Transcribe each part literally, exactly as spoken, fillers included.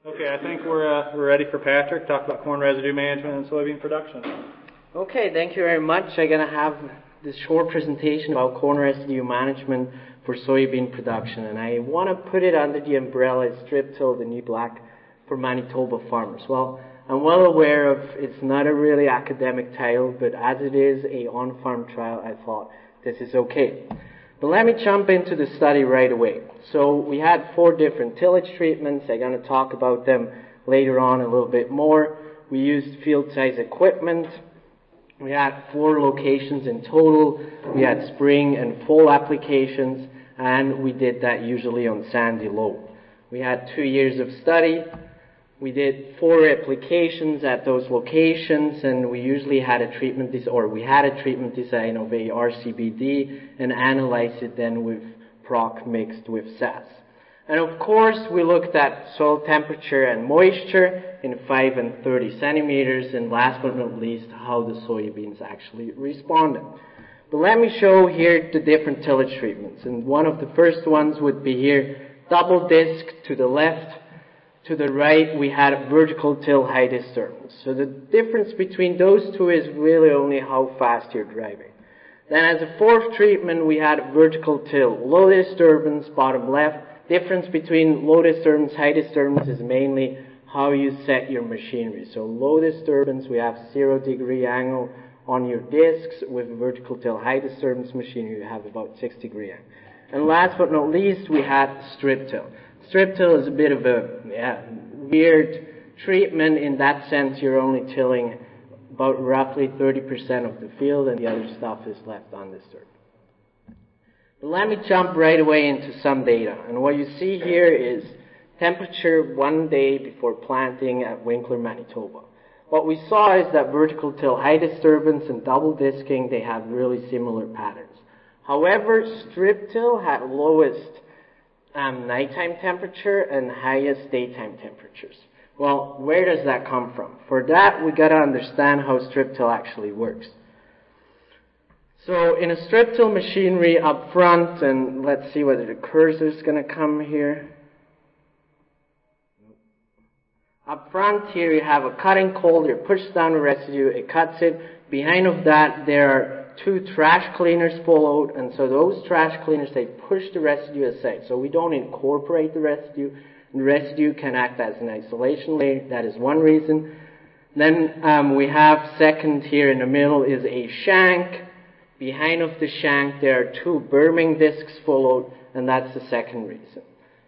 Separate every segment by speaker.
Speaker 1: Okay, I think we're uh, we're ready for Patrick to talk about corn residue management and soybean production.
Speaker 2: Okay, thank you very much. I'm going to have this short presentation about corn residue management for soybean production, and I want to put it under the umbrella Strip Till, the new black for Manitoba farmers. Well, I'm well aware of it's not a really academic title, but as it is a on-farm trial, I thought this is okay. But let me jump into the study right away. So we had four different tillage treatments. I'm going to talk about them later on a little bit more. We used field-size equipment. We had four locations in total. We had spring and fall applications, and we did that usually on sandy loam. We had two years of study. We did four applications at those locations, and we usually had a treatment des- or we had a treatment design of a R C B D and analyzed it then with P R O C mixed with S A S. And of course, we looked at soil temperature and moisture in five and thirty centimeters, and last but not least, how the soybeans actually responded. But let me show here the different tillage treatments. And one of the first ones would be here, double disc to the left. To the right, we had vertical till high disturbance. So the difference between those two is really only how fast you're driving. Then as a fourth treatment, we had vertical till, low disturbance, bottom left. Difference between low disturbance, high disturbance is mainly how you set your machinery. So low disturbance, we have zero degree angle on your discs. With vertical till, high disturbance machinery, you have about six degree angle. And last but not least, we had strip till. Strip till is a bit of a yeah, weird treatment. In that sense, you're only tilling about roughly thirty percent of the field, and the other stuff is left undisturbed. But let me jump right away into some data. And what you see here is temperature one day before planting at Winkler, Manitoba. What we saw is that vertical till, high disturbance, and double disking, they have really similar patterns. However, strip till had lowest Um, nighttime temperature and highest daytime temperatures. Well, where does that come from? For that, we got to understand how strip till actually works. So, in a strip till machinery up front, and let's see whether the cursor is going to come here. Up front here, you have a cutting cold. You push down the residue, it cuts it. Behind of that, there are two trash cleaners followed, and so those trash cleaners, they push the residue aside. So we don't incorporate the residue. The residue can act as an isolation layer. That is one reason. Then um, we have second here in the middle is a shank. Behind of the shank, there are two berming discs followed, and that's the second reason.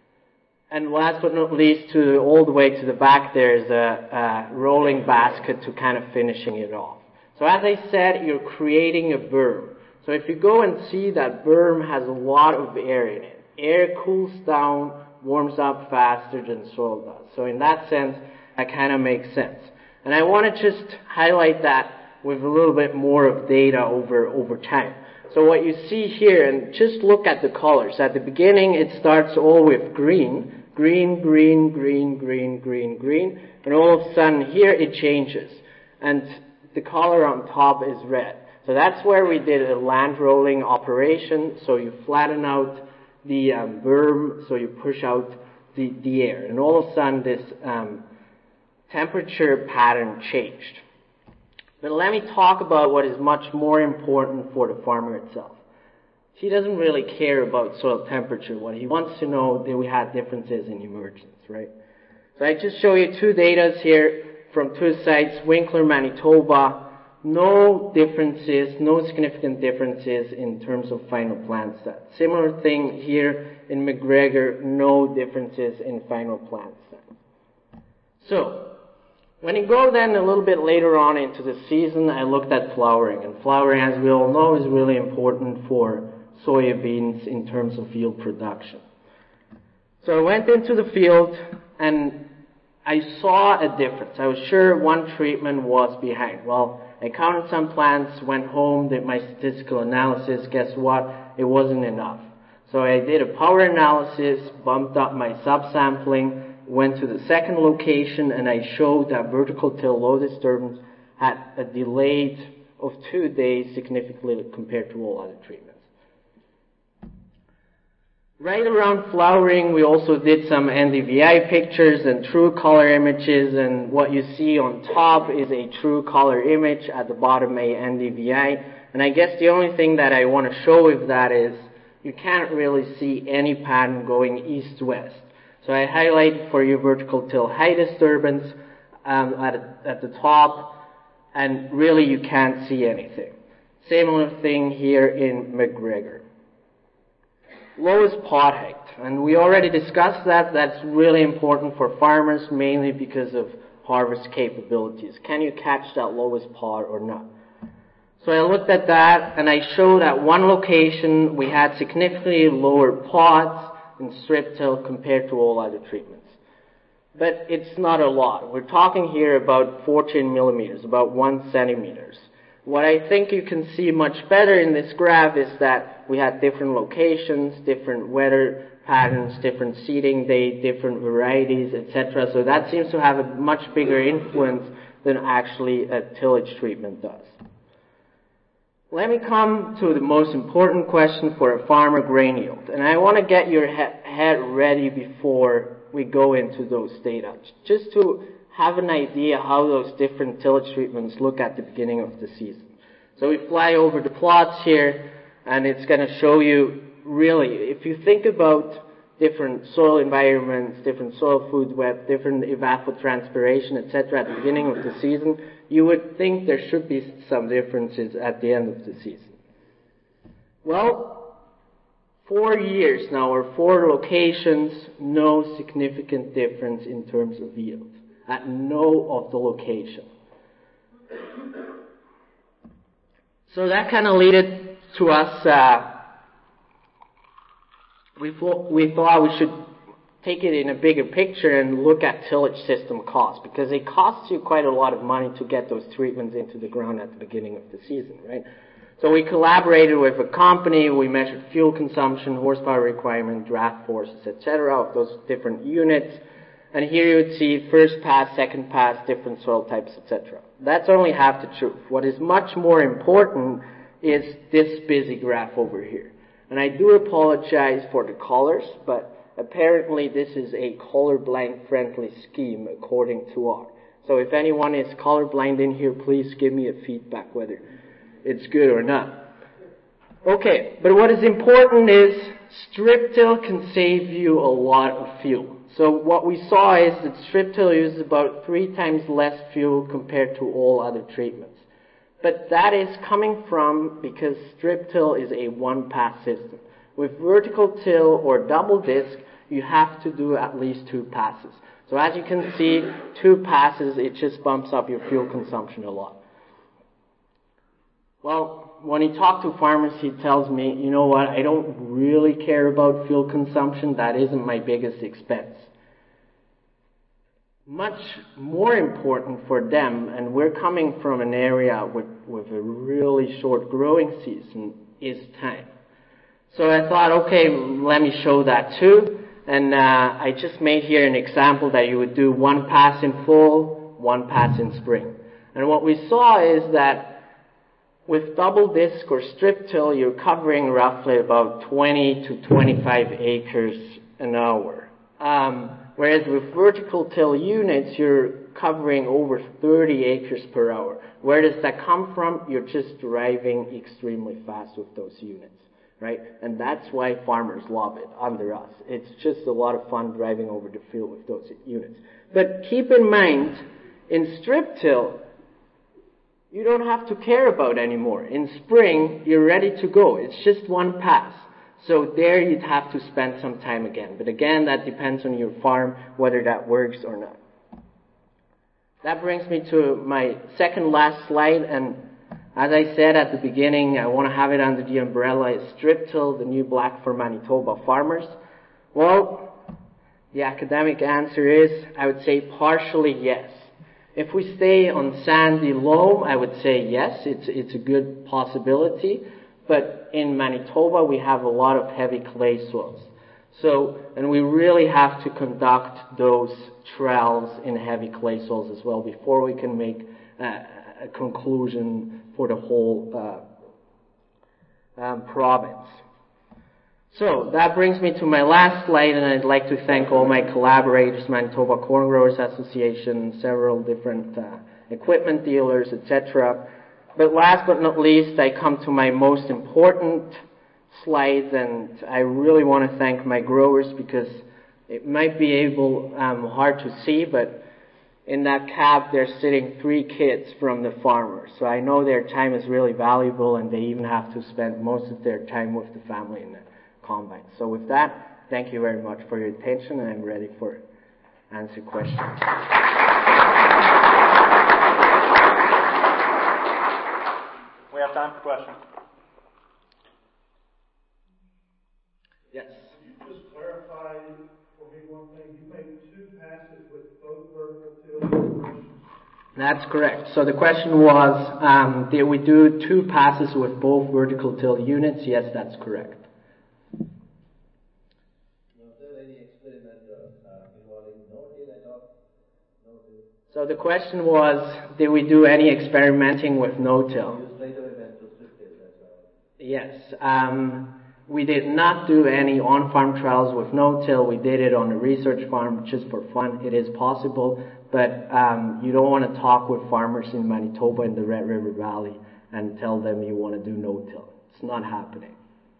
Speaker 2: And last but not least, to all the way to the back, there's a, a rolling basket to kind of finishing it off. So as I said, you're creating a berm. So if you go and see that berm has a lot of air in it. Air cools down, warms up faster than soil does. So in that sense, that kind of makes sense. And I want to just highlight that with a little bit more of data over, over time. So what you see here, and just look at the colors. At the beginning, it starts all with green. Green, green, green, green, green, green. And all of a sudden, here it changes. And the color on top is red. So that's where we did a land rolling operation. So you flatten out the um, berm, so you push out the, the air. And all of a sudden this um, temperature pattern changed. But let me talk about what is much more important for the farmer itself. He doesn't really care about soil temperature. What he wants to know, that we had differences in emergence, right? So I just show you two datas here from two sites, Winkler, Manitoba. No differences, no significant differences in terms of final plant set. Similar thing here in McGregor, no differences in final plant set. So, when you go then a little bit later on into the season, I looked at flowering. And flowering, as we all know, is really important for soybeans in terms of yield production. So I went into the field and I saw a difference. I was sure one treatment was behind. Well, I counted some plants, went home, did my statistical analysis. Guess what? It wasn't enough. So I did a power analysis, bumped up my subsampling, went to the second location, and I showed that vertical till low disturbance had a delay of two days significantly compared to all other treatments. Right around flowering, we also did some N D V I pictures and true color images, and what you see on top is a true color image, at the bottom a N D V I. And I guess the only thing that I want to show with that is you can't really see any pattern going east-west. So I highlighted for you vertical till high disturbance um, at, at the top, and really you can't see anything. Similar thing here in McGregor. Lowest pot height, and we already discussed that. That's really important for farmers, mainly because of harvest capabilities. Can you catch that lowest pot or not? So I looked at that, and I showed at one location we had significantly lower pots in strip till compared to all other treatments. But it's not a lot. We're talking here about fourteen millimeters, about one centimeters. What I think you can see much better in this graph is that we had different locations, different weather patterns, different seeding day, different varieties, et cetera. So that seems to have a much bigger influence than actually a tillage treatment does. Let me come to the most important question for a farmer, grain yield. And I want to get your he- head ready before we go into those data, just to have an idea how those different tillage treatments look at the beginning of the season. So we fly over the plots here, and it's going to show you, really, if you think about different soil environments, different soil food web, different evapotranspiration, et cetera, at the beginning of the season, you would think there should be some differences at the end of the season. Well, four years now, or four locations, no significant difference in terms of yield at no of the location. So that kind of led it to us, uh, we, we thought we should take it in a bigger picture and look at tillage system costs, because it costs you quite a lot of money to get those treatments into the ground at the beginning of the season, right? So we collaborated with a company, we measured fuel consumption, horsepower requirement, draft forces, et cetera, of those different units. And here you would see first pass, second pass, different soil types, et cetera. That's only half the truth. What is much more important is this busy graph over here. And I do apologize for the colors, but apparently this is a colorblind friendly scheme according to R. So if anyone is colorblind in here, please give me a feedback whether it's good or not. Okay, but what is important is strip till can save you a lot of fuel. So what we saw is that strip till uses about three times less fuel compared to all other treatments. But that is coming from because strip till is a one-pass system. With vertical till or double disc, you have to do at least two passes. So as you can see, two passes, it just bumps up your fuel consumption a lot. Well, when you talk to farmers, he tells me, you know what, I don't really care about fuel consumption. That isn't my biggest expense. Much more important for them, and we're coming from an area with, with a really short growing season, is time. So I thought, okay, let me show that too. And uh, I just made here an example that you would do one pass in fall, one pass in spring. And what we saw is that with double disc or strip till, you're covering roughly about twenty to twenty-five acres an hour. Um, whereas with vertical till units, you're covering over thirty acres per hour. Where does that come from? You're just driving extremely fast with those units, right? And that's why farmers love it under us. It's just a lot of fun driving over the field with those units. But keep in mind, in strip till, you don't have to care about anymore. In spring, you're ready to go. It's just one pass. So there you'd have to spend some time again. But again, that depends on your farm, whether that works or not. That brings me to my second last slide. And as I said at the beginning, I want to have it under the umbrella is strip till, the new black for Manitoba farmers. Well, the academic answer is, I would say partially yes. If we stay on sandy loam, I would say yes, it's it's a good possibility. But in Manitoba, we have a lot of heavy clay soils. So, and we really have to conduct those trials in heavy clay soils as well before we can make uh, a conclusion for the whole uh, um, province. So that brings me to my last slide, and I'd like to thank all my collaborators, Manitoba Corn Growers Association, several different uh, equipment dealers, et cetera. But last but not least, I come to my most important slides, and I really want to thank my growers, because it might be able um, hard to see, but in that cab there's sitting three kids from the farmers. So I know their time is really valuable, and they even have to spend most of their time with the family in the combine. So with that, thank you very much for your attention, and I'm ready for answer questions.
Speaker 1: We have time for questions.
Speaker 2: Yes.
Speaker 3: Can you just clarify for me one thing? You made two passes with both vertical tills.
Speaker 2: That's correct. So the question was, um, did we do two passes with both vertical till units? Yes, that's correct. So the question was, did we do any experimenting with no-till? Yes. Um, we did not do any on-farm trials with no-till. We did it on a research farm just for fun. It is possible, but um, you don't want to talk with farmers in Manitoba in the Red River Valley and tell them you want to do no-till. It's not happening.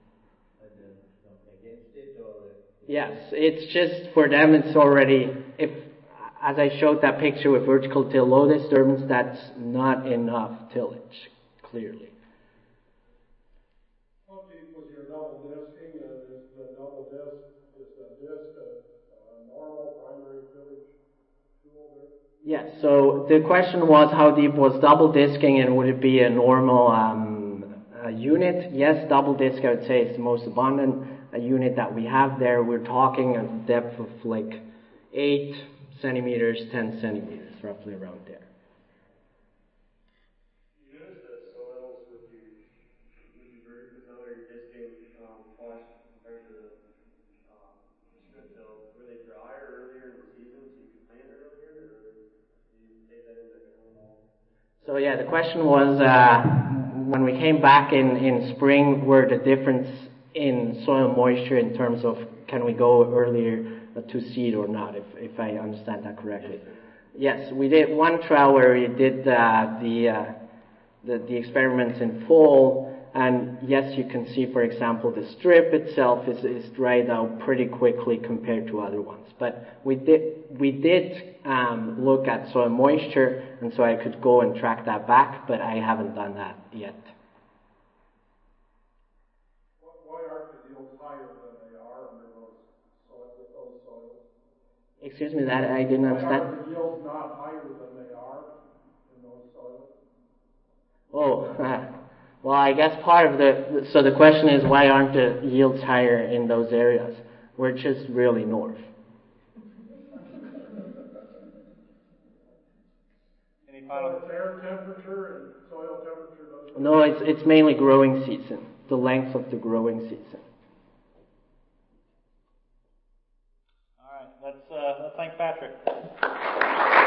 Speaker 2: Yes, it's just for them, it's already, if as I showed that picture with vertical till low disturbance, that's not enough tillage, clearly.
Speaker 3: How deep was your double disking, and is the double disc, is the disc a, a normal primary tillage tool there?
Speaker 2: Yes, so the question was how deep was double disking, and would it be a normal um, a unit? Yes, double disc I would say is the most abundant a unit that we have there. We're talking a depth of like eight centimeters, ten centimeters, roughly around there.
Speaker 4: You notice the soils with your with your vertical or your disking um, flush compared to the um, strip till. Were they drier earlier in the season so you could plant earlier, or do you take that into account at all?
Speaker 2: So yeah, the question was uh, when we came back in, in spring, were the difference in soil moisture in terms of can we go earlier to seed or not, if, if I understand that correctly. Yes, we did one trial where we did uh, the, uh, the the experiments in fall, and yes, you can see, for example, the strip itself is, is dried out pretty quickly compared to other ones. But we did we did um, look at soil moisture, and so I could go and track that back, but I haven't done that yet.
Speaker 3: Why aren't the yields higher than they are under those soil, with those soils?
Speaker 2: Excuse me, that I didn't understand.
Speaker 3: Why are the yields not higher than they are in those soils?
Speaker 2: Oh, uh, well, I guess part of the, so the question is why aren't the yields higher in those areas? We're just really north.
Speaker 1: Any final?
Speaker 3: So it's air temperature and soil temperature doesn't.
Speaker 2: No, it's it's mainly growing season, the length of the growing season.
Speaker 1: All right, let's uh, let's thank Patrick.